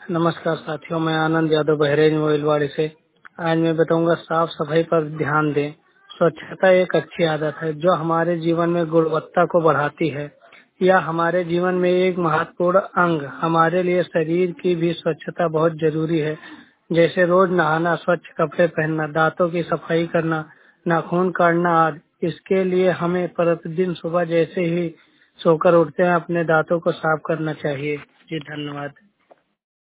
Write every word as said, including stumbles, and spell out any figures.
नमस्कार साथियों, मैं आनंद यादव बहरेज मोइलवाड़ी से। आज मैं बताऊंगा साफ सफाई पर ध्यान दें। स्वच्छता एक अच्छी आदत है जो हमारे जीवन में गुणवत्ता को बढ़ाती है। यह हमारे जीवन में एक महत्वपूर्ण अंग। हमारे लिए शरीर की भी स्वच्छता बहुत जरूरी है, जैसे रोज नहाना, स्वच्छ कपड़े पहनना, दांतों की सफाई करना, नाखून काटना आदि। इसके लिए हमें प्रतिदिन सुबह जैसे ही सोकर उठते हैं अपने दांतों को साफ करना चाहिए। जी धन्यवाद।